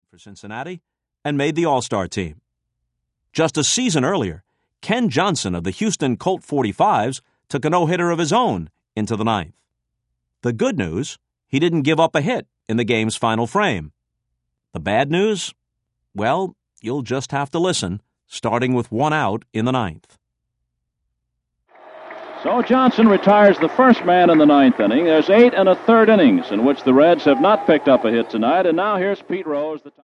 for Cincinnati and made the All-Star team. Just a season earlier, Ken Johnson of the Houston Colt 45s took a no-hitter of his own into the ninth. The good news, he didn't give up a hit in the game's final frame. The bad news? Well, you'll just have to listen, starting with one out in the ninth. So Johnson retires the first man in the ninth inning. There's 8 1/3 innings in which the Reds have not picked up a hit tonight, and now here's Pete Rose.